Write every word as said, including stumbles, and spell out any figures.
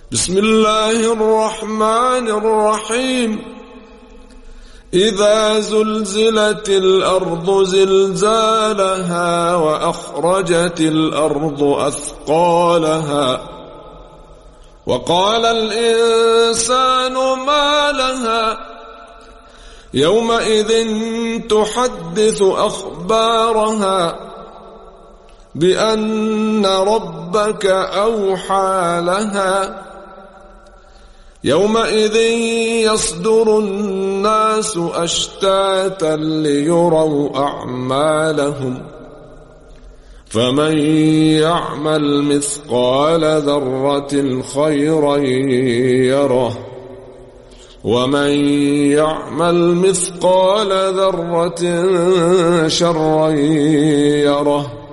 بسم الله الرحمن الرحيم إذا زلزلت الأرض زلزالها وأخرجت الأرض أثقالها وقال الإنسان ما لها يومئذ تحدث أخبارها بأن ربك أوحى لها يومئذ يصدر الناس أشتاتا ليروا أعمالهم فمن يعمل مثقال ذرة خيرا يره ومن يعمل مثقال ذرة شرا يره